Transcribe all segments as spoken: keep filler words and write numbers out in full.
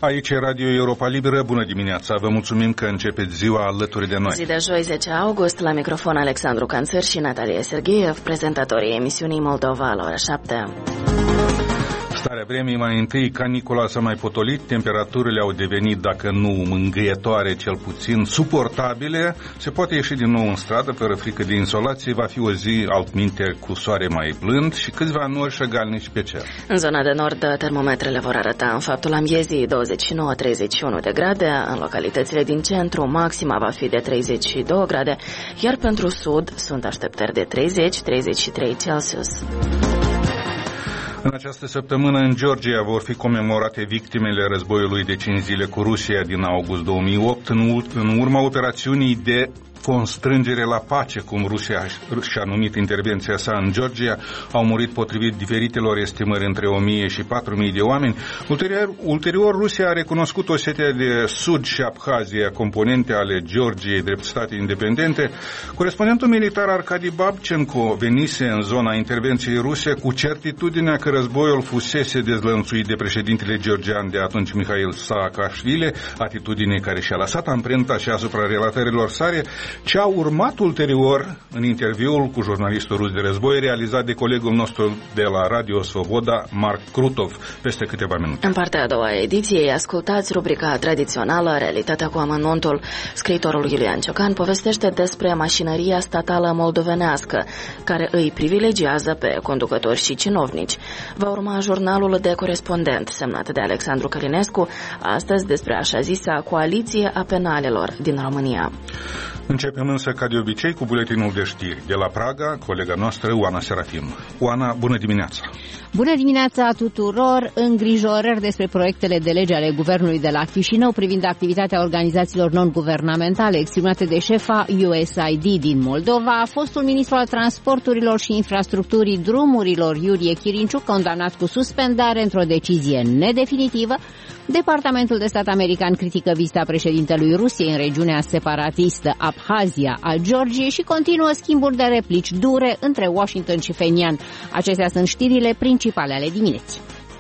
Aici e Radio Europa Liberă. Bună dimineața! Vă mulțumim că începeți ziua alături de noi. Zi de joi, zece august, la microfon Alexandru Canțăr și Natalia Sergeev, prezentatorii emisiunii Moldova la ora șapte. Starea vremii, mai întâi, canicula s-a mai potolit, temperaturile au devenit, dacă nu mângâietoare, cel puțin suportabile. Se poate ieși din nou în stradă, fără frică de insolație, va fi o zi altminte cu soare mai blând și câțiva nori șăgalnici pe cer. În zona de nord, termometrele vor arăta în faptul amiezii douăzeci și nouă - treizeci și unu de grade, în localitățile din centru maxima va fi de treizeci și două grade, iar pentru sud sunt așteptări de treizeci - treizeci și trei Celsius. În această săptămână în Georgia vor fi comemorate victimele războiului de cinci zile cu Rusia din august două mii opt, în urma operațiunii de constrângere la pace, cum Rusia și-a numit intervenția sa în Georgia. Au murit, potrivit diferitelor estimări, între o mie și patru mii de oameni. Ulterior, ulterior Rusia a recunoscut Osetia de Sud și Abhazia, componente ale Georgiei drept state independente. Corespondentul militar Arkadi Babchenko venise în zona intervenției ruse cu certitudinea că războiul fusese dezlănțuit de președintele georgian de atunci, Mihail Saakashvili, atitudine care și-a lăsat amprenta și asupra relatărilor sale. Ce a urmat ulterior în interviul cu jurnalistul rus de război realizat de colegul nostru de la Radio Svoboda, Mark Krutov, peste câteva minute. În partea a doua a ediției ascultați rubrica tradițională Realitatea cu amănuntul. Scriitorul Iulian Ciocan povestește despre mașinăria statală moldovenească, care îi privilegiază pe conducători și cinovnici. Va urma jurnalul de corespondent semnat de Alexandru Călinescu, astăzi despre așa zisa coaliție a penalelor din România. Începem însă, ca de obicei, cu buletinul de știri. De la Praga, colega noastră, Oana Serafim. Oana, bună dimineața! Bună dimineața tuturor! Îngrijorări despre proiectele de lege ale guvernului de la Chișinău privind activitatea organizațiilor non-guvernamentale exprimate de șefa U S A I D din Moldova, fostul ministru al transporturilor și infrastructurii drumurilor, Iurie Chirinciuc, condamnat cu suspendare într-o decizie nedefinitivă. Departamentul de stat american critică vizita președintelui Rusiei în regiunea separatistă Abhazia a Georgiei și continuă schimburi de replici dure între Washington și Phenian. Acestea sunt știrile principale ale dimineții.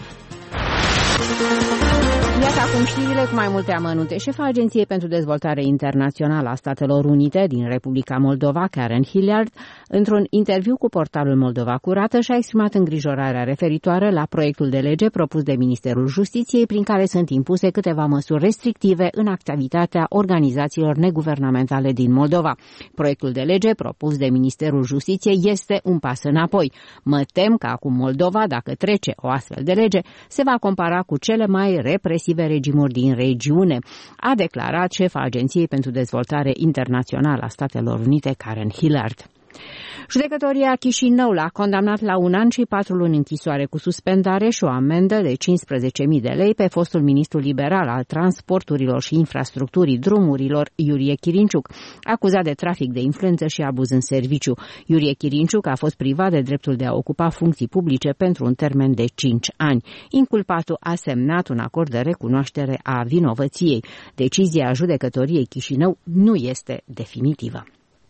Iată acum știrile cu mai multe amănunte. Șefa Agenției pentru Dezvoltare Internațională a Statelor Unite din Republica Moldova, Karen Hilliard, într-un interviu cu portalul Moldova Curată, și-a exprimat îngrijorarea referitoare la proiectul de lege propus de Ministerul Justiției, prin care sunt impuse câteva măsuri restrictive în activitatea organizațiilor neguvernamentale din Moldova. Proiectul de lege propus de Ministerul Justiției este un pas înapoi. Mă tem că acum Moldova, dacă trece o astfel de lege, se va compara cu cele mai represive regimuri din regiune, a declarat șefa Agenției pentru Dezvoltare Internațională a Statelor Unite, Karen Hilliard. Judecătoria Chișinău l-a condamnat la un an și patru luni închisoare cu suspendare și o amendă de cincisprezece mii de lei pe fostul ministru liberal al transporturilor și infrastructurii drumurilor, Iurie Chirinciuc, acuzat de trafic de influență și abuz în serviciu. Iurie Chirinciuc a fost privat de dreptul de a ocupa funcții publice pentru un termen de cinci ani. Inculpatul a semnat un acord de recunoaștere a vinovăției. Decizia judecătoriei Chișinău nu este definitivă.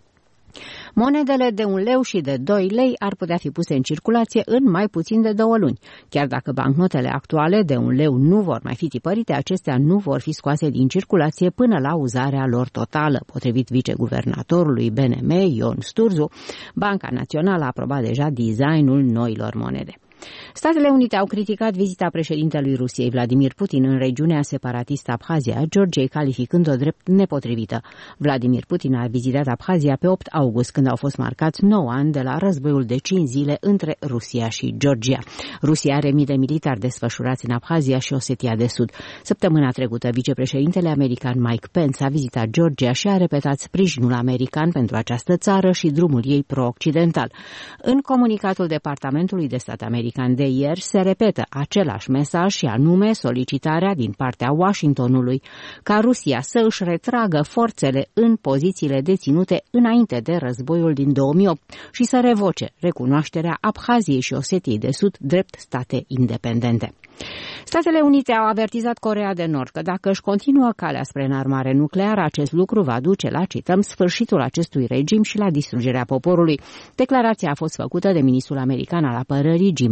Monedele de un leu și de doi lei ar putea fi puse în circulație în mai puțin de două luni. Chiar dacă bancnotele actuale de un leu nu vor mai fi tipărite, acestea nu vor fi scoase din circulație până la uzarea lor totală. Potrivit viceguvernatorului B N M, Ion Sturzu, Banca Națională a aprobat deja designul noilor monede. Statele Unite au criticat vizita președintelui Rusiei, Vladimir Putin, în regiunea separatistă Abhazia a Georgiei, calificând-o drept nepotrivită. Vladimir Putin a vizitat Abhazia pe opt august, când au fost marcați nouă ani de la războiul de cinci zile între Rusia și Georgia. Rusia are mii de militari desfășurați în Abhazia și Osetia de Sud. Săptămâna trecută, vicepreședintele american Mike Pence a vizitat Georgia și a repetat sprijinul american pentru această țară și drumul ei pro-occidental. În comunicatul Departamentului de Stat american de ieri se repetă același mesaj, și anume solicitarea din partea Washingtonului ca Rusia să își retragă forțele în pozițiile deținute înainte de războiul din două mii opt și să revoce recunoașterea Abhaziei și Osetiei de Sud drept state independente. Statele Unite au avertizat Coreea de Nord că dacă își continuă calea spre înarmare nucleară, acest lucru va duce la, cităm, sfârșitul acestui regim și la distrugerea poporului. Declarația a fost făcută de ministrul american al apărării Jim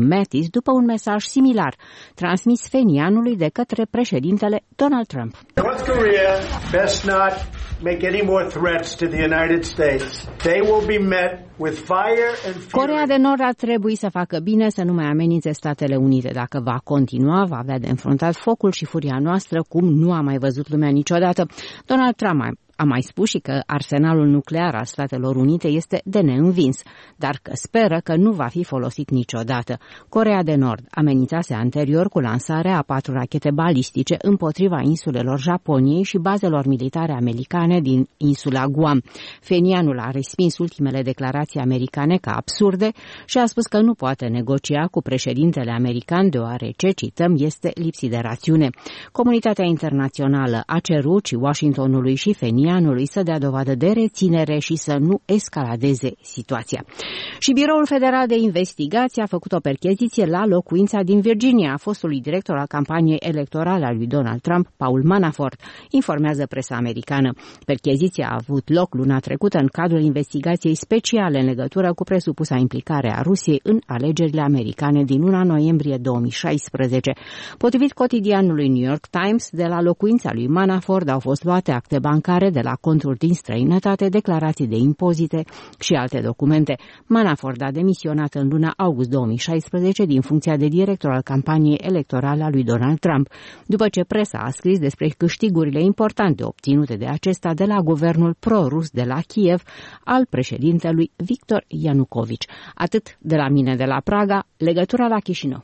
Mattis după un mesaj similar, transmis fenianului de către președintele Donald Trump. North Korea best not make any more threats to the United States. They will be met with fire and fury. Coreea de Nord ar trebui să facă bine să nu mai amenințe Statele Unite. Dacă va continua, va avea de înfruntat focul și furia noastră cum nu a mai văzut lumea niciodată. Donald Trump a mai spus și că arsenalul nuclear al Statelor Unite este de neînvins, dar că speră că nu va fi folosit niciodată. Coreea de Nord amenințase anterior cu lansarea a patru rachete balistice împotriva insulelor Japoniei și bazelor militare americane din insula Guam. Fenianul a respins ultimele declarații americane ca absurde și a spus că nu poate negocia cu președintele american deoarece, cităm, este lipsit de rațiune. Comunitatea internațională a cerut și Washingtonului și Fenianului să dea dovadă de reținere și să nu escaladeze situația. Și Biroul Federal de Investigație a făcut o percheziție la locuința din Virginia a fostului director al campaniei electorale a lui Donald Trump, Paul Manafort, informează presa americană. Percheziția a avut loc luna trecută în cadrul investigației speciale în legătură cu presupusa implicare a Rusiei în alegerile americane din luna noiembrie două mii șaisprezece. Potrivit cotidianului New York Times, de la locuința lui Manafort au fost luate acte bancare, de la conturi din străinătate, declarații de impozite și alte documente. Manafort a demisionat în luna august două mii șaisprezece din funcția de director al campaniei electorale a lui Donald Trump, după ce presa a scris despre câștigurile importante obținute de acesta de la guvernul pro-rus de la Kiev al președintelui Victor Ianucovici. Atât de la mine de la Praga, legătura la Chișinău.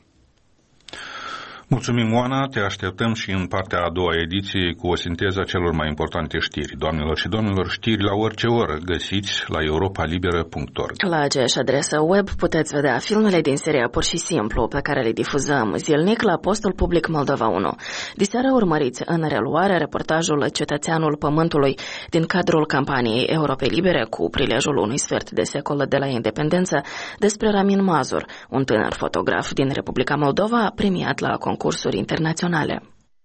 Mulțumim, Oana, te așteptăm și în partea a doua ediție cu o sinteză a celor mai importante știri. Doamnelor și domnilor, știri la orice oră găsiți la europa liberă punct org. La aceeași adresă web puteți vedea filmele din seria Pur și Simplu, pe care le difuzăm zilnic la postul public Moldova unu. Diseară urmăriți în reluare reportajul Cetățeanul Pământului din cadrul campaniei Europei Libere cu prilejul unui sfert de secol de la independență despre Ramin Mazur, un tânăr fotograf din Republica Moldova premiat la concursuri internaționale.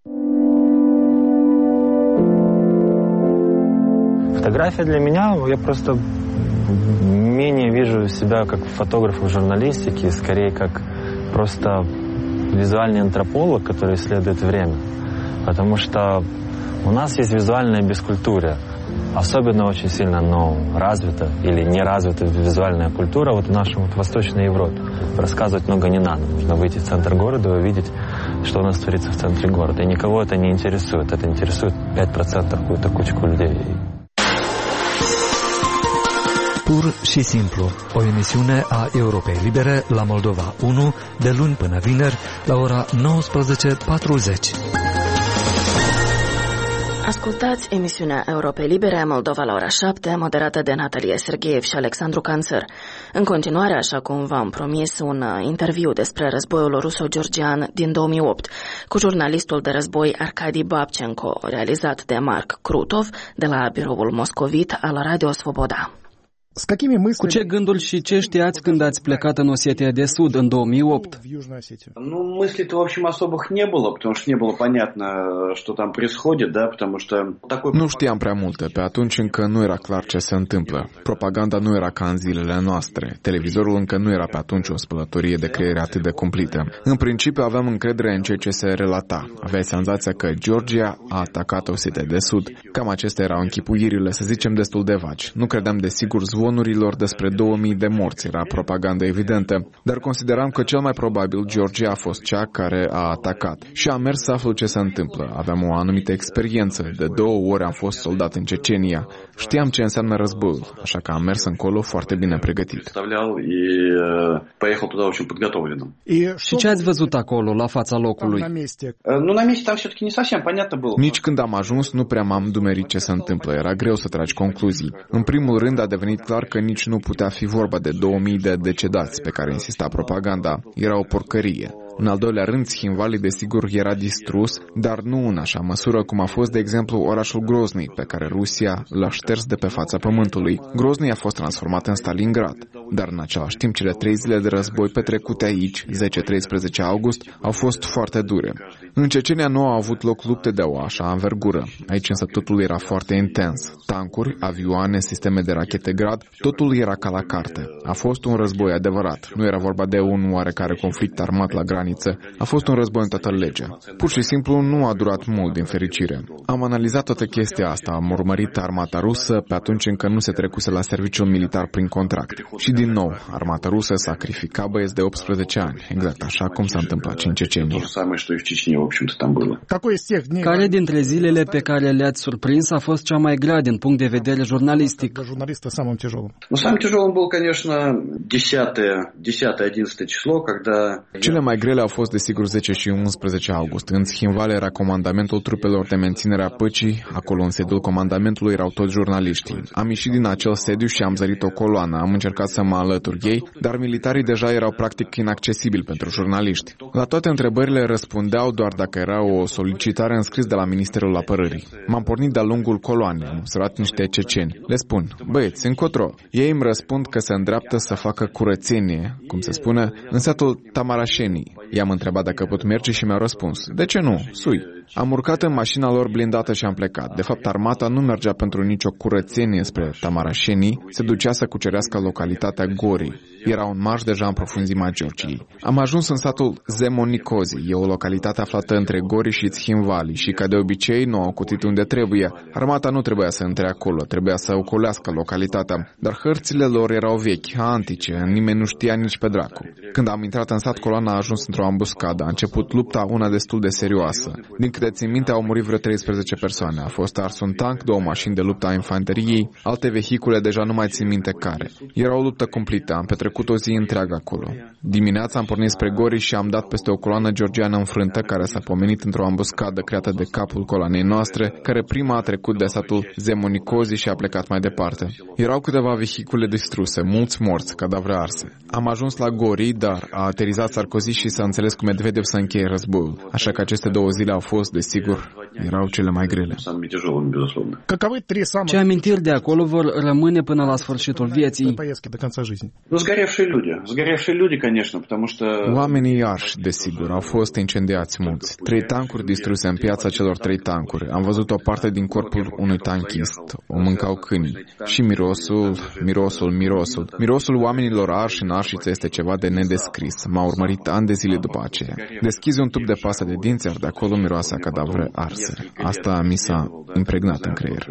Фотография для меня, я просто менее вижу себя как фотограф в журналистике, скорее как просто визуальный антрополог, который исследует время. Потому что у нас есть визуальная бескультура. Особенно очень сильно, но развита или не развита визуальная культура вот в нашей вот Восточной Европе. Рассказывать много не надо. Нужно выйти в центр города и увидеть, что у нас творится в центре города. И никого это не интересует. Это интересует пять процентов какую-то кучку людей. Pur și simplu, o emisiune a Europei Libere la Moldova unu, de luni până vineri, la ora nouăsprezece patruzeci. Ascultați emisiunea Europei Libere Moldova la ora șapte, moderată de Natalia Sergeev și Alexandru Canțăr. În continuare, așa cum v-am promis, un interviu despre războiul ruso-georgian din două mii opt cu jurnalistul de război Arkadi Babchenko, realizat de Mark Krutov de la biroul moscovit al Radio Svoboda. Cu ce gânduri și ce știați când ați plecat în Osetia de Sud în două mii opt? Ну, мыслей-то, в общем, особых не было, потому что не было понятно, что там происходит, да, потому что такой... Nu știam prea multe, pe atunci încă nu era clar ce se întâmplă. Propaganda nu era ca în zilele noastre. Televizorul încă nu era pe atunci o spălătorie de creier atât de cumplită. În principiu aveam încredere în ceea ce se relata. Aveai senzația că Georgia a atacat Osetia de Sud. Cam acestea erau închipuirile, să zicem, destul de vagi. Nu credeam desigur zvonurilor despre două mii de morți, era propaganda evidentă, dar consideram că cel mai probabil Georgia a fost cea care a atacat. Și am mers să aflu ce se întâmplă. Aveam o anumită experiență. De două ori am fost soldat în Cecenia. Știam ce înseamnă războiul, așa că am mers încolo foarte bine pregătit. Și ce ați văzut acolo, la fața locului? Nici când am ajuns nu prea m-am dumerit ce se întâmplă. Era greu să tragi concluzii. În primul rând a devenit clar că nici nu putea fi vorba de două mii de decedați pe care insista propaganda. Era o porcărie. În al doilea rând, Țhinvali, desigur, era distrus, dar nu în așa măsură cum a fost, de exemplu, orașul Grozny, pe care Rusia l-a șters de pe fața pământului. Grozny a fost transformat în Stalingrad. Dar în același timp, cele trei zile de război petrecute aici, zece treisprezece august, au fost foarte dure. În Cecenia nu au avut loc lupte de o așa învergură. Aici însă totul era foarte intens. Tancuri, avioane, sisteme de rachete Grad, totul era ca la carte. A fost un război adevărat. Nu era vorba de un oarecare conflict armat la graniță. A fost un război în toată legea. Pur și simplu nu a durat mult, din fericire. Am analizat toată chestia asta, am urmărit armata rusă pe atunci încă nu se trecuse la serviciul militar prin contract. Și din nou, armata rusă sacrifica băieți de optsprezece ani, exact așa cum s-a întâmplat și în Cecenia. Care dintre zilele pe care le-ați surprins a fost cea mai grea din punct de vedere jurnalistic? Cele mai grele au fost desigur zece și unsprezece august. În Țhinval era comandamentul trupelor de menținere a păcii, acolo în sediul comandamentului erau toți jurnaliștii. Am ieșit din acel sediu și am zărit o coloană, am încercat să mă alătur ei, dar militarii deja erau practic inaccesibili pentru jurnaliști. La toate întrebările răspundeau doar dacă era o solicitare înscris de la Ministerul Apărării. M-am pornit de-a lungul coloanei, am observat niște ceceni. Le spun, băieți, încotro. Ei îmi răspund că se îndreaptă să facă curățenie, cum se spune, în satul Tamarașenii. I-am întrebat dacă pot merge și mi-au răspuns, de ce nu? Sui. Am urcat în mașina lor blindată și am plecat. De fapt, armata nu mergea pentru nicio curățenie spre Tamarașenii, se ducea să cucerească localitatea Gori. Era un marș deja în profunzimea Georgiei. Am ajuns în satul Zemonicozi, e o localitate aflată între Gori și Țhinvali și, ca de obicei, nu au cutit unde trebuie. Armata nu trebuia să intre acolo, trebuia să ocolească localitatea, dar hărțile lor erau vechi, antice, nimeni nu știa nici pe dracu. Când am intrat în sat, coloana a ajuns într-o ambuscadă. A început lupta, una destul de serioasă. Din câte țin minte, au murit vreo treisprezece persoane. A fost ars un tank, două mașini de luptă a infanteriei, alte vehicule deja nu mai țin minte care. Era o luptă cumplită, am petrecut o zi întreagă acolo. Dimineața am pornit spre Gori și am dat peste o coloană georgiană înfrântă care s-a pomenit într-o ambuscadă creată de capul coloanei noastre, care prima a trecut de satul Zemonicozi și a plecat mai departe. Erau câteva vehicule distruse, mulți morți, cadavre arse. Am ajuns la Gori, dar a aterizat Sarkozy și s-a înțeles cu Medvedev să încheie războiul. Așa că aceste două zile au fost, desigur, erau cele mai grele. Ce amintiri de acolo vor rămâne până la sfârșitul vieții? Oamenii arși, desigur, au fost incendiați mulți. Trei tancuri distruse în piața celor trei tancuri. Am văzut o parte din corpul unui tanchist. O mâncau câinii. Și mirosul, mirosul, mirosul. Mirosul oamenilor arși în arșiță este ceva de nedescris. M-a urmărit ani de zile după aceea. Deschizi un tub de pastă de dinți, iar de acolo miroase a cadavre arse. Asta mi s-a impregnat în creier.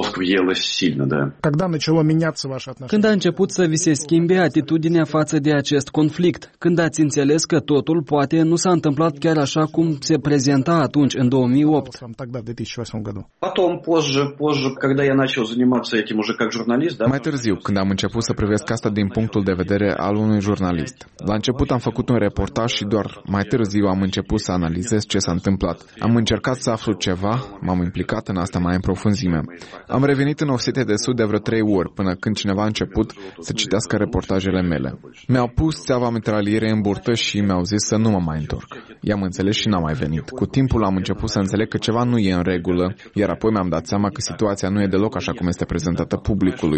Când a început să vi se schimbe atitudinea față de acest conflict? Când ați înțeles că totul poate nu s-a întâmplat chiar așa cum se prezenta atunci, în două mii opt? Mai târziu, când am început să privesc asta din punctul de vedere al unui jurnalist. La început am făcut un reportaj și doar mai târziu am început să analizez ce s-a întâmplat. Am încercat să aflu ceva, m-am implicat în asta mai în profunzime. Am revenit în Osetia de Sud de vreo trei ori, până când cineva a început să citească reportajele mele. Mi-au pus țeava mitraliere în burtă și mi-au zis să nu mă mai întorc. I-am înțeles și n-am mai venit. Cu timpul am început să înțeleg că ceva nu e în regulă, iar apoi mi-am dat seama că situația nu e deloc așa cum este prezentată publicului.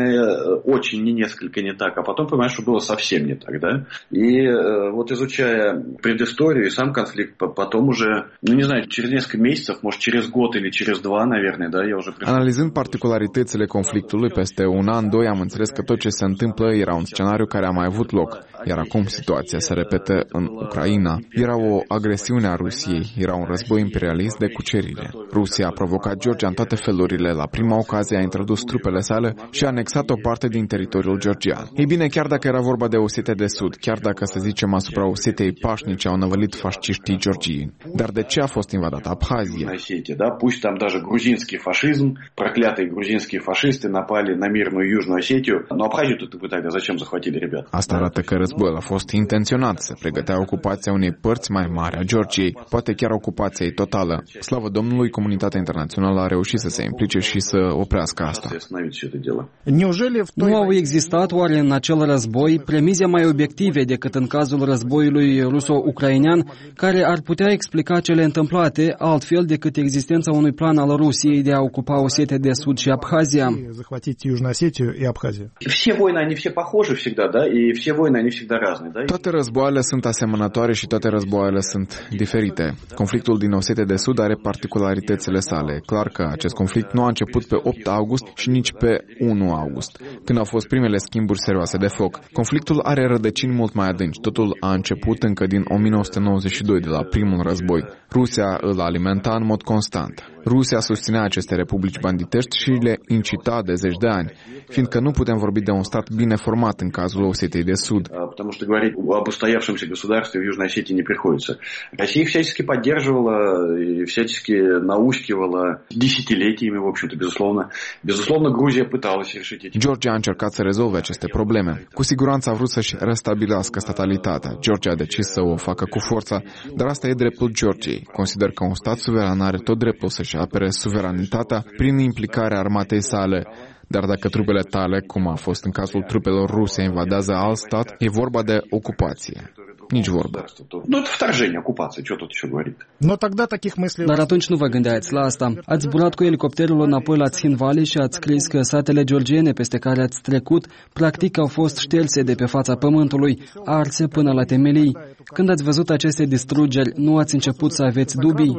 А потом понимаешь, что было совсем не так, да? И вот изучая предысторию и сам конфликт, потом уже, ну не знаю, через несколько месяцев, может через год или через два, наверное, да, я уже пришел. Analizând particularitățile conflictului, peste un an, doi, am înțeles că tot ce se întâmplă era un scenariu care a mai avut loc, iar acum situația se repetă în Ucraina. Era o agresiune a Rusiei, era un război imperialist de cucerire. Rusia a provocat Georgia în toate felurile, la prima ocazie a introdus trupele sale și a anexat o parte din teritoriul georgian. Ei bine, chiar dacă era vorba de Osetia de Sud, chiar dacă, să zicem, asupra Osetiei pașnice au năvălit fasciștii georgieni. Dar de ce a fost invadată Abhazia? Да, пусть там даже грузинский фашизм, проклятые грузинские фашисты напали на мирную Южную Осетию, но Абхазию-то вы тогда зачем захватили, ребят? Asta arată că războiul a fost intenționat, să pregătea ocupația unei părți mai mari a Georgiei, poate chiar ocupația ei totală. Slavă Domnului, comunitatea internațională a reușit să se implice și să oprească asta. Nu au existat oare în acel război premize mai obiective decât în cazul războiului ruso-ucrainean, care ar putea explica cele întâmplate altfel decât existența unui plan al Rusiei de a ocupa Osetia de Sud și Abhazia? Все войны, они все похожи, всегда всегда, да, и все войны, они всегда разные, да. Toate războaiele sunt asemănătoare și toate războaiele sunt diferite. Conflictul din Osetia de Sud are particularitățile sale. Clar că acest conflict nu a început pe opt august și nici pe unu august, când au fost primele schimburi serioase de foc. Conflictul are rădăcini mult mai adânci. Totul a început încă din o mie nouă sute nouăzeci și doi, de la primul război. Rusia îl alimenta în mod constant. Rusia susținea aceste republici banditești și le incita de zeci de ani, fiindcă nu putem vorbi de un stat bine format în cazul Osetiei de Sud. Потому что говорить об устоявшемся государстве в Южной Осетии не приходится. Россия их всячески поддерживала и всячески наускивала десятилетиями, в общем-то, безусловно. Безусловно, Грузия пыталась решить эти... Georgia a încercat să rezolve aceste probleme. Cu siguranță a vrut să-și restabilească statalitatea. Georgia a decis să o facă cu forța, dar asta e dreptul Georgiei. Consider că un stat suveran are tot dreptul să-și apere suveranitatea prin implicarea armatei sale. Dar dacă trupele tale, cum a fost în cazul trupelor ruse, invadează alt stat, e vorba de ocupație. Nici vorbă. Nu, это вторжение, оккупация, что тут еще говорит? Но тогда таких мыслей... Dar atunci nu vă gândeați la asta. Ați zburat cu elicopterul înapoi la Tsin Valley și ați scris că satele georgiene peste care ați trecut practic au fost șterse de pe fața pământului, arse până la temelii. Când ați văzut aceste distrugeri, nu ați început să aveți dubii?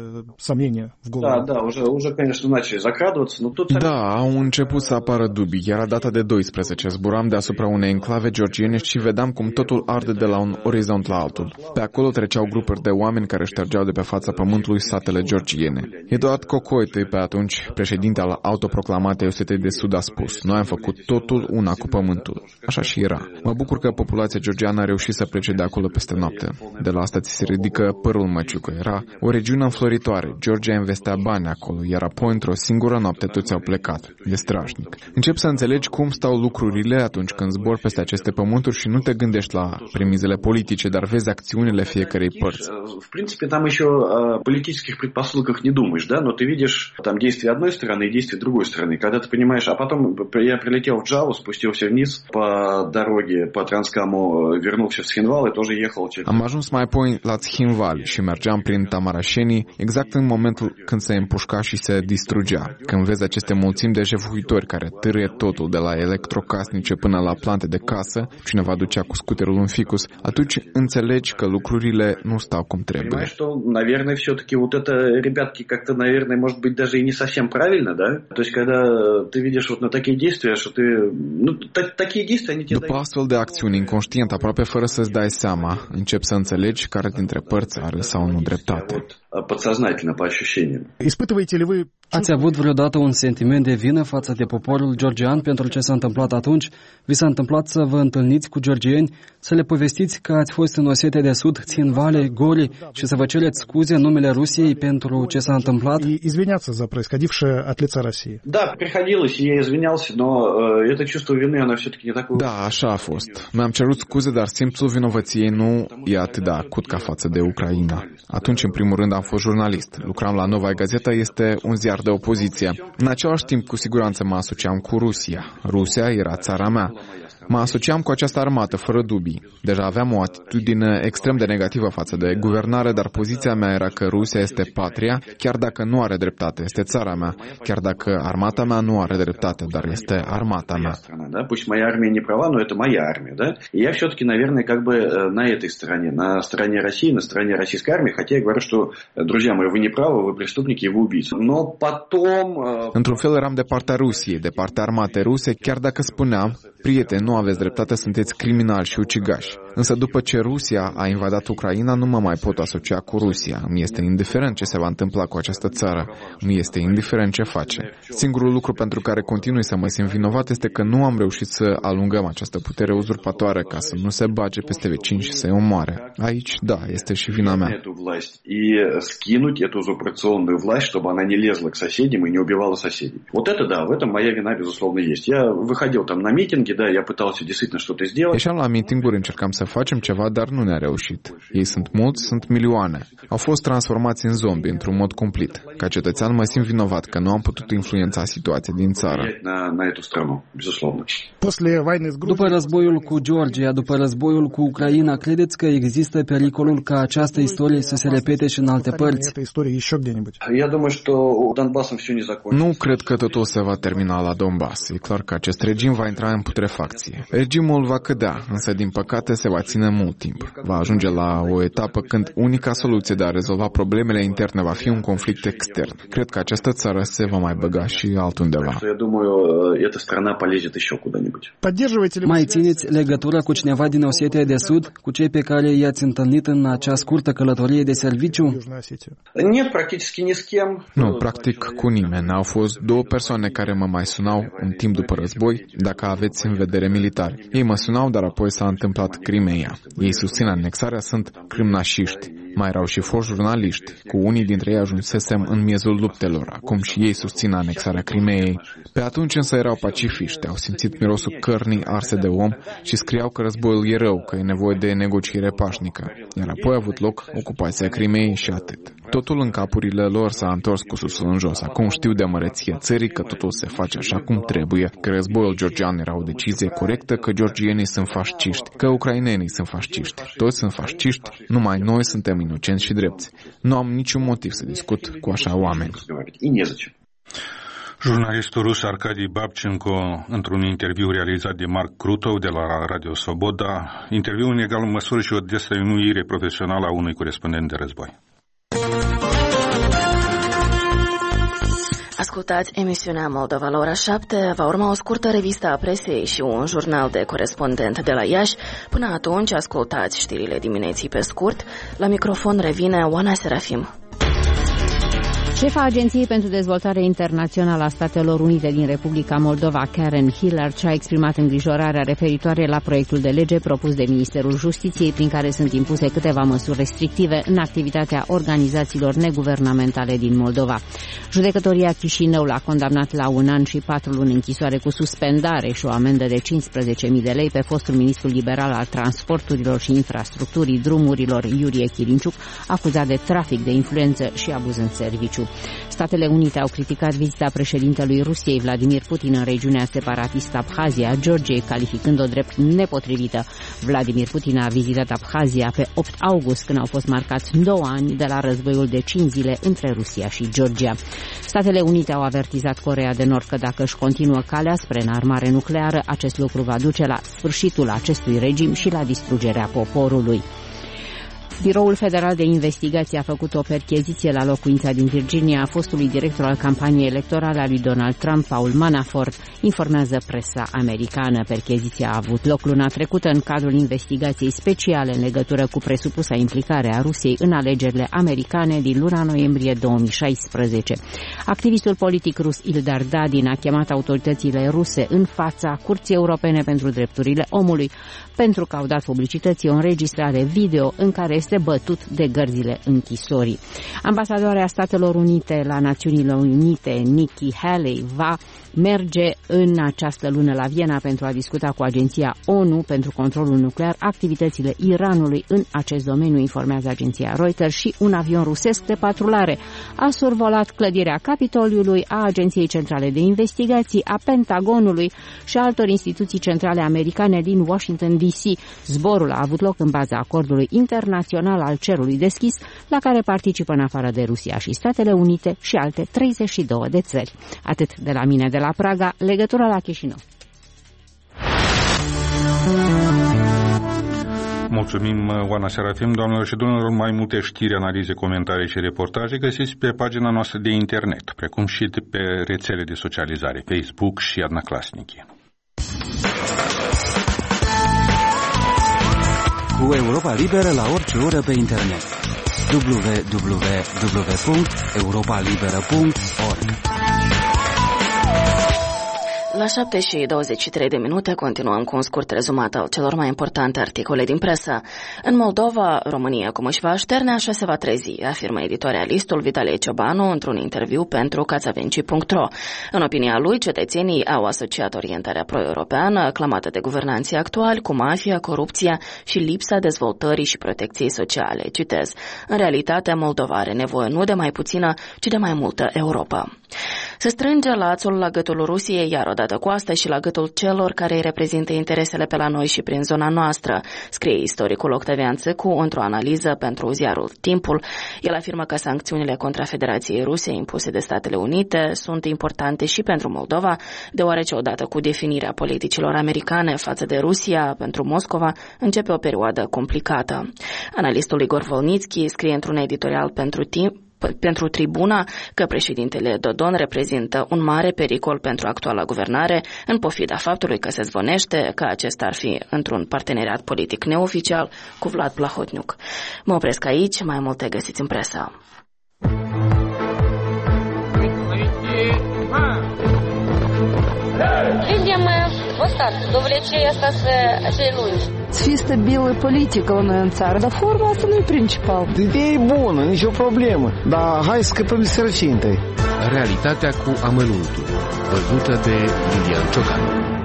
Da, da, уже, уже, конечно, начали закрадываться, но тут... Da, au început să apară dubii. Era data de doisprezece. Zburam deasupra unei enclave georgiene și vedeam cum totul arde de la un orizont la altul. Pe acolo treceau grupuri de oameni care ștergeau de pe fața pământului satele georgiene. Eduard Cocoitui, pe atunci președinte al autoproclamatei Osetiei de Sud, a spus: noi am făcut totul una cu pământul. Așa și era. Mă bucur că populația georgiană a reușit să plece de acolo peste noapte. De la asta ți se ridică părul măciucă. Era o regiune înfloritoare. Georgia investea bani acolo, iar apoi într-o singură noapte toți au plecat. E strașnic. Încep să înțelegi cum stau lucrurile atunci când zbori peste aceste pământuri și nu te gândești la premizele politice, dar vezi acțiunile fiecarei părți. В принципе, там еще о политических предпосылках не думаешь, да, но ты видишь там действия одной стороны и действия другой стороны. Когда ты понимаешь, а потом я прилетел в Джаву, спустился вниз по дороге, по Транскаму, вернулся в Схинвал и тоже ехал через... Am ajuns mai apoi la Shinval și mergeam prin Tamarasheni exact în momentul când se împușca și se distrugea. Când vezi aceste mulțimi de jefuitori care târâie totul de la electrocasnice până la plante de casă, cineva ducea cu scuterul un ficus, atunci înțelegi că lucrurile nu stau cum trebuie. Понимаешь, что, наверное, все-таки вот это, ребятки, как-то, наверное, может быть, даже и не совсем правильно, да? То есть, когда ты видишь вот на такие действия, что ты... Ну, такие действия, они тебе... După astfel de acțiuni, inconștient, aproape fără să-ți dai seama, începi să înțelegi care dintre părți are sau nu dreptate. Подсознательно, по ощущениям. Испытываете ли вы... Ați avut vreodată un sentiment de vină față de poporul georgian pentru ce s-a întâmplat atunci? Vi s-a întâmplat să vă întâlniți cu georgieni, să le povestiți că ați fost în Osetia de Sud, Tsin Valley, Gori și să vă cereți scuze în numele Rusiei pentru ce s-a întâmplat? И извиняться за происходившее от лица России. Да, приходилось, я извинялся, но э, это чувство вины, оно все-таки не такое... Da, așa a fost. Mi-am cerut scuze, dar simțul vinovăției nu e atât de acut ca față de Ucraina. Atunci, în primul rând, am fost jurnalist. Lucram la Novaia Gazeta, este un ziar de opoziție. În același timp, cu siguranță mă asociam cu Rusia. Rusia era țara mea. Mă asociam cu această armată, fără dubii. Deja aveam o atitudine extrem de negativă față de guvernare, dar poziția mea era că Rusia este patria, chiar dacă nu are dreptate, este țara mea. Chiar dacă armata mea nu are dreptate, dar este armata mea. Пусть моя армия не права, но это моя армия, да? И я все-таки, наверное, как бы на этой стороне, на стороне России, на стороне российской армии, хотя я говорю, что, друзья мои, вы не правы, вы преступники и вы убийцы. Но потом... Într-un fel eram de partea Rusiei, de partea armatei ruse, chiar dacă spuneam: prieteni, nu aveți dreptate, sunteți criminali și ucigași. Însă după ce Rusia a invadat Ucraina, nu mă mai pot asocia cu Rusia. Îmi este indiferent ce se va întâmpla cu această țară. Îmi este indiferent ce face. Singurul lucru pentru care continui să mă simt vinovat este că nu am reușit să alungăm această putere uzurpatoare ca să nu se bage peste vecini și să-i omoare. Aici, da, este și vina mea. И скинуть эту узурпационную власть, чтобы она не лезла к соседям и не убивала соседей. Вот это да, в этом моя вина, безусловно, есть. Я выходил там на митинги, да, я пытался действительно что-то сделать. Ieșeam la mitinguri, încercam să facem ceva, dar nu ne-a reușit. Ei sunt mulți, sunt milioane. Au fost transformați în zombi, într-un mod cumplit. Ca cetățean mă simt vinovat că nu am putut influența situația din țară. După războiul cu Georgia, după războiul cu Ucraina, credeți că există pericolul ca această istorie să se repete și în alte părți? Nu cred că totul se va termina la Donbass. E clar că acest regim va intra în putrefacție. tranziție. Regimul va cădea, însă din păcate se va ține mult timp. Va ajunge la o etapă când unica soluție de a rezolva problemele interne va fi un conflict extern. Cred că această țară se va mai băga și altundeva. Mai țineți legătura cu cineva din Osetia de Sud, cu cei pe care i-ați întâlnit în acea scurtă călătorie de serviciu? Nu, practic cu nimeni. Au fost două persoane care mă mai sunau un timp după război, dacă aveți în vedere militari. Ei mă sunau, dar apoi s-a întâmplat Crimeea. Ei susțin anexarea, sunt crâmnașiști. Mai erau și foști jurnaliști. Cu unii dintre ei ajunsesem în miezul luptelor. Acum și ei susțin anexarea Crimeei. Pe atunci însă erau pacifiști. Au simțit mirosul cărnii arse de om și scriau că războiul e rău, că e nevoie de negociere pașnică. Iar apoi a avut loc ocupația Crimeei și atât. Totul în capurile lor s-a întors cu susul în jos. Acum știu de măreția țării că totul se face așa cum trebuie, că războiul georgian era o decizie corectă, că georgienii sunt fasciști, că ucrainenii sunt fasciști. Toți sunt fasciști, numai noi suntem inocenți și drepți. Nu am niciun motiv să discut cu așa oameni. Jurnalistul rus Arkady Babchenko, într-un interviu realizat de Mark Krutov de la Radio Svoboda, interviu în egală măsură și o destăinuire profesională a unui corespondent de război. Ascultați emisiunea Moldova la ora șapte, va urma o scurtă revistă a presei și un jurnal de corespondent de la Iași. Până atunci, ascultați știrile dimineții pe scurt. La microfon revine Oana Serafim. Șefa Agenției pentru Dezvoltare Internațională a Statelor Unite din Republica Moldova, Karen Hillard, și-a exprimat îngrijorarea referitoare la proiectul de lege propus de Ministerul Justiției, prin care sunt impuse câteva măsuri restrictive în activitatea organizațiilor neguvernamentale din Moldova. Judecătoria Chișinău l-a condamnat la un an și patru luni închisoare cu suspendare și o amendă de cincisprezece mii de lei pe fostul ministru liberal al transporturilor și infrastructurii drumurilor, Iurie Chirinciuc, acuzat de trafic de influență și abuz în serviciu. Statele Unite au criticat vizita președintelui Rusiei, Vladimir Putin, în regiunea separatistă Abhazia a Georgiei, calificând-o drept nepotrivită. Vladimir Putin a vizitat Abhazia pe opt august, când au fost marcați nouă ani de la războiul de cinci zile între Rusia și Georgia. Statele Unite au avertizat Coreea de Nord că dacă își continuă calea spre înarmare nucleară, acest lucru va duce la sfârșitul acestui regim și la distrugerea poporului. Biroul Federal de Investigație a făcut o percheziție la locuința din Virginia a fostului director al campaniei electorale a lui Donald Trump, Paul Manafort, informează presa americană. Percheziția a avut loc luna trecută în cadrul investigației speciale în legătură cu presupusa implicare a Rusiei în alegerile americane din luna noiembrie două mii șaisprezece. Activistul politic rus Ildar Dadin a chemat autoritățile ruse în fața Curții Europene pentru Drepturile Omului pentru că au dat publicității o înregistrare video în care este bătut de gărzile închisorii. Ambasadoarea Statelor Unite la Națiunile Unite, Nikki Haley, va merge în această lună la Viena pentru a discuta cu Agenția ONU pentru controlul nuclear activitățile Iranului în acest domeniu, informează agenția Reuters, și un avion rusesc de patrulare a survolat clădirea Capitoliului, a Agenției Centrale de Investigații, a Pentagonului și a altor instituții centrale americane din Washington D C. Zborul a avut loc în baza acordului internațional al cerului deschis, la care participă în afară de Rusia și Statele Unite și alte treizeci și două de țări. Atât de la mine de la Praga, legătura la Chișinău. Mulțumim, Oana Serafim. Doamnelor și domnilor, mai multe știri, analize, comentarii și reportaje găsiți pe pagina noastră de internet, precum și pe rețele de socializare, Facebook și Одноклассники. Cu Europa Liberă la orice oră pe internet. w w w punct europa liberă punct org. La șapte și douăzeci și trei de minute continuăm cu un scurt rezumat al celor mai importante articole din presă. În Moldova, România cum își va așterne, așa se va trezi, afirmă editorialistul Vitalie Ciobanu într-un interviu pentru cațavenci punct ro. În opinia lui, cetățenii au asociat orientarea pro-europeană, clamată de guvernanții actuali, cu mafia, corupția și lipsa dezvoltării și protecției sociale. Citez: în realitate, Moldova are nevoie nu de mai puțină, ci de mai multă Europa. Se strânge lațul la gâtul Rusiei, iar odată odată cu asta și la gâtul celor care îi reprezintă interesele pe la noi și prin zona noastră, scrie istoricul Octavian Țâcu într-o analiză pentru ziarul Timpul. El afirmă că sancțiunile contra Federației Ruse impuse de Statele Unite sunt importante și pentru Moldova, deoarece odată cu definirea politicilor americane față de Rusia pentru Moscova începe o perioadă complicată. Analistul Igor Volnitski scrie într-un editorial pentru Timp pentru Tribuna că președintele Dodon reprezintă un mare pericol pentru actuala guvernare, în pofida faptului că se zvonește că acesta ar fi într-un parteneriat politic neoficial cu Vlad Plahotniuc. Mă opresc aici, mai multe găsiți în presă. Видим вот так, до влечения цієї лунь. Чисто белая политика у нас в țară, dar forma asta nu e principal. Ideea e bună, nicio problemă, dar hai să scăpăm de sărăcie întâi. Realitatea cu amănuntul, văzută de Iulian Ciocan.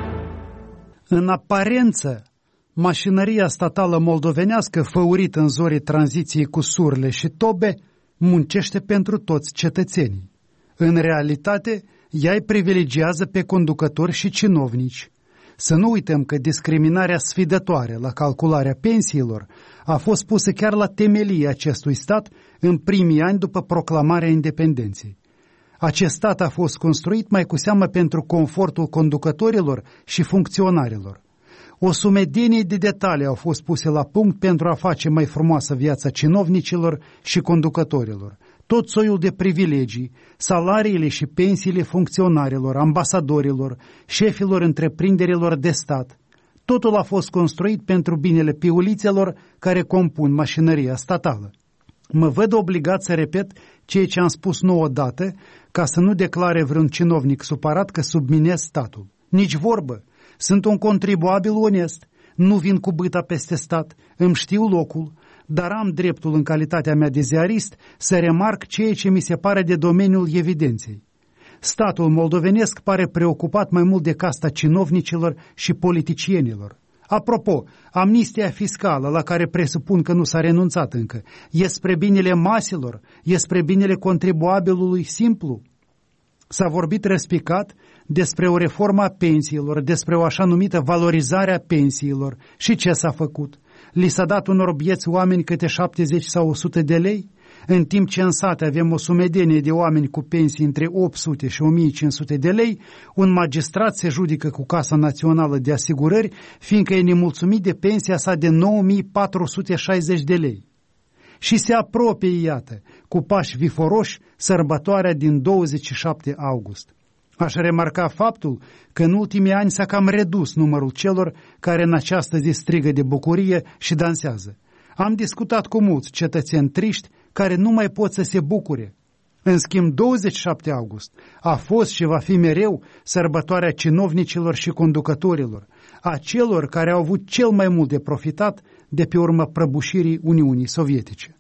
În aparență, mașinăria statală moldovenească, făurită în zorii tranziției cu surle și tobe, muncește pentru toți cetățenii. În realitate, ea îi privilegiază pe conducători și cinovnici. Să nu uităm că discriminarea sfidătoare la calcularea pensiilor a fost pusă chiar la temelie acestui stat în primii ani după proclamarea independenței. Acest stat a fost construit mai cu seamă pentru confortul conducătorilor și funcționarilor. O sumedenie de detalii au fost puse la punct pentru a face mai frumoasă viața cinovnicilor și conducătorilor. Tot soiul de privilegii, salariile și pensiile funcționarilor, ambasadorilor, șefilor întreprinderilor de stat. Totul a fost construit pentru binele piulițelor care compun mașinăria statală. Mă văd obligat să repet ceea ce am spus nouă odată, ca să nu declare vreun cinovnic supărat că subminez statul. Nici vorbă. Sunt un contribuabil onest, nu vin cu bâta peste stat, îmi știu locul, dar am dreptul în calitatea mea de ziarist să remarc ceea ce mi se pare de domeniul evidenței. Statul moldovenesc pare preocupat mai mult de casta cinovnicilor și politicienilor. Apropo, amnistia fiscală, la care presupun că nu s-a renunțat încă, e spre binele maselor, e spre binele contribuabilului simplu. S-a vorbit răspicat despre o reformă a pensiilor, despre o așa numită valorizare a pensiilor. Și ce s-a făcut? Li s-a dat unor bieți oameni câte șaptezeci sau o sută de lei? În timp ce în sate avem o sumedenie de oameni cu pensii între opt sute și o mie cinci sute de lei, un magistrat se judică cu Casa Națională de Asigurări, fiindcă e nemulțumit de pensia sa de nouă mii patru sute șaizeci de lei. Și se apropie, iată, cu pași viforoși, sărbătoarea din douăzeci și șapte august. Aș remarca faptul că în ultimii ani s-a cam redus numărul celor care în această zi strigă de bucurie și dansează. Am discutat cu mulți cetățeni triști care nu mai pot să se bucure. În schimb, douăzeci și șapte august a fost și va fi mereu sărbătoarea cinovnicilor și conducătorilor, a celor care au avut cel mai mult de profitat de pe urma prăbușirii Uniunii Sovietice.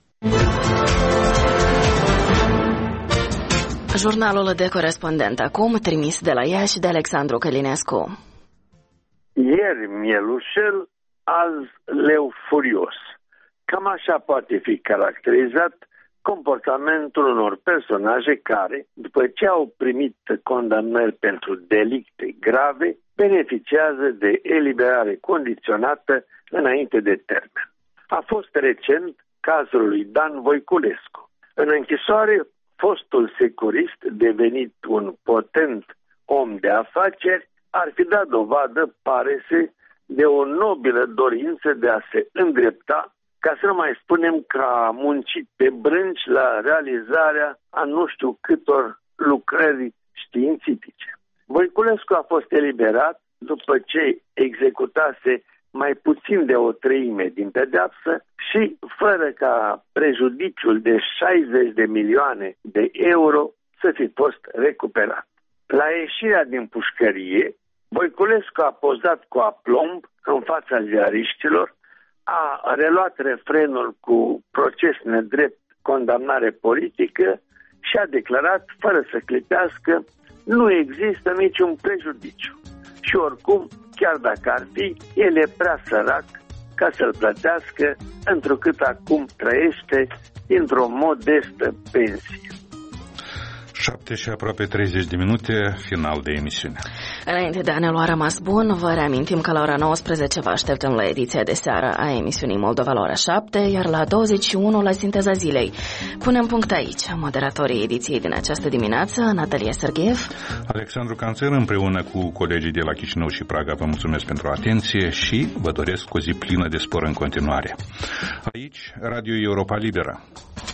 Jurnalul de corespondent acum, trimis de la Iași de Alexandru Călinescu. Ieri mielușel, azi leu furios. Cam așa poate fi caracterizat comportamentul unor personaje care, după ce au primit condamnări pentru delicte grave, beneficiază de eliberare condiționată înainte de termen. A fost recent cazul lui Dan Voiculescu. În închisoare, fostul securist, devenit un potent om de afaceri, ar fi dat dovadă, pare să, de o nobilă dorință de a se îndrepta, ca să nu mai spunem că a muncit pe brânci la realizarea a nu știu câtor lucrări științifice. Voiculescu a fost eliberat după ce executase mai puțin de o treime din pedeapsă și fără ca prejudiciul de șaizeci de milioane de euro să fi fost recuperat. La ieșirea din pușcărie, Voiculescu a pozat cu aplomb în fața ziariștilor, a reluat refrenul cu proces nedrept, condamnare politică și a declarat, fără să clipească, nu există niciun prejudiciu. Și oricum, chiar dacă ar fi, el e prea sărac ca să-l plătească, întrucât acum trăiește într-o modestă pensie. șapte și aproape treizeci de minute, final de emisiune. Înainte de a ne lua rămas bun, vă reamintim că la ora nouăsprezece vă așteptăm la ediția de seară a emisiunii Moldova la ora șapte, iar la douăzeci și unu la Sinteza Zilei. Punem punct aici. Moderatorii ediției din această dimineață, Natalia Sergeev, Alexandru Canțăr, împreună cu colegii de la Chișinău și Praga, vă mulțumesc pentru atenție și vă doresc o zi plină de spor în continuare. Aici, Radio Europa Liberă.